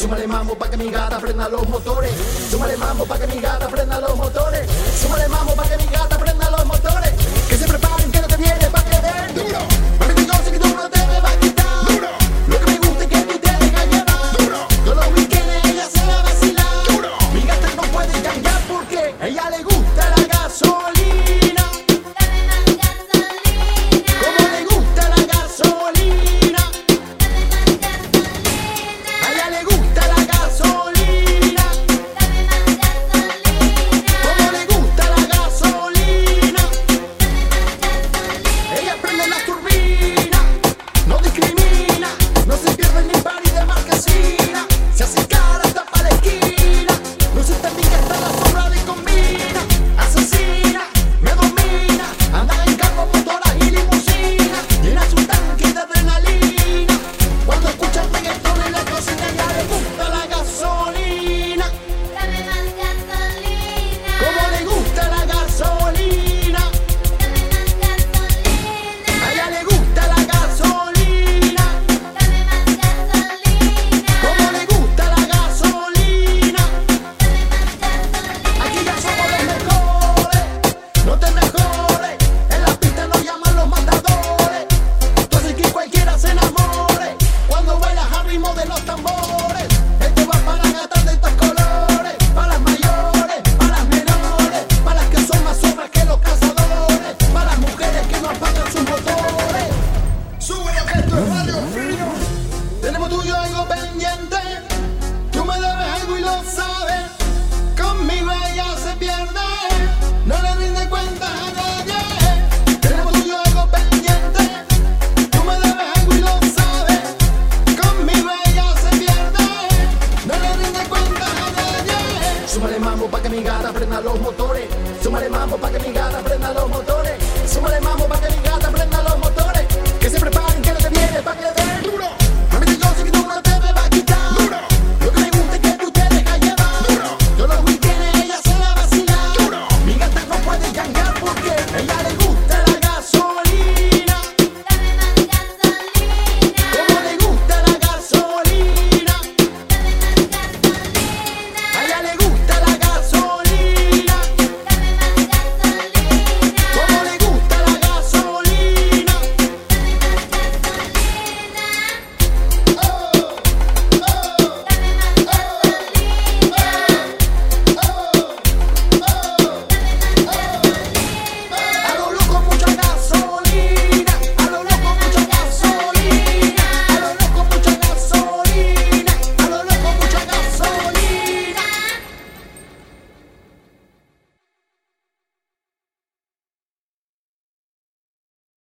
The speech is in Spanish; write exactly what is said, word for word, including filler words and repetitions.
Súmale mambo pa' que mi gata prenda los motores. Súmale mambo pa' que mi gata prenda los motores. Súmale mambo pa' que mi gata prenda los motores. Que se preparen que no te viene pa' que den duro. Mami, yo sé que tú no te me vas a quitar duro. Lo que me gusta es que tú te dejas llevar duro. Todos los weekends ella se va a vacilar duro. Mi gata no puede cambiar porque a ella le gusta la gasolina. Como le gusta la gasolina. A ella le gusta la gasolina. Como le gusta la gasolina. Ella prende la turbina, no discrimina, no se pierde ni party de marquesina. Se hace cara hasta pa' la esquina, no se termina hasta la sombra de combina. Asesina, me domina, anda en carro, motoras y limusina. Llena su tanque de adrenalina. Cuando escucha el reggaetón en la cocina, ella le gusta la gasolina. Dame más gasolina. Como le gusta la gasolina. Dame más gasolina. A ella le gusta la gasolina. Dame más gasolina. Como le gusta la gasolina. Dame más gasolina. Aquí ya somos los mejores, no te mejores. En la pista nos llaman los matadores. Tú haces que cualquiera se enamore cuando bailas al ritmo de los tambores. Esto va para gatas de estos colores, para las mayores, para las menores, para las que son más sobras que los cazadores, para las mujeres que no apagan sus motores. Súbelo que esto es Radio Frío. Tenemos tuyo algo pendiente. Tú me debes algo y lo sabes. Conmigo ella se pierde. No le rinde cuentas a nadie. Tenemos tuyo algo pendiente. Tú me debes algo y lo sabes. Conmigo ella se pierde. No le rinde cuentas a nadie. Súmale mambo pa' que mi gata prenda los motores. Súmale mambo pa' que mi gata prenda los motores. Súmale mambo pa' que mi gata prenda los motores.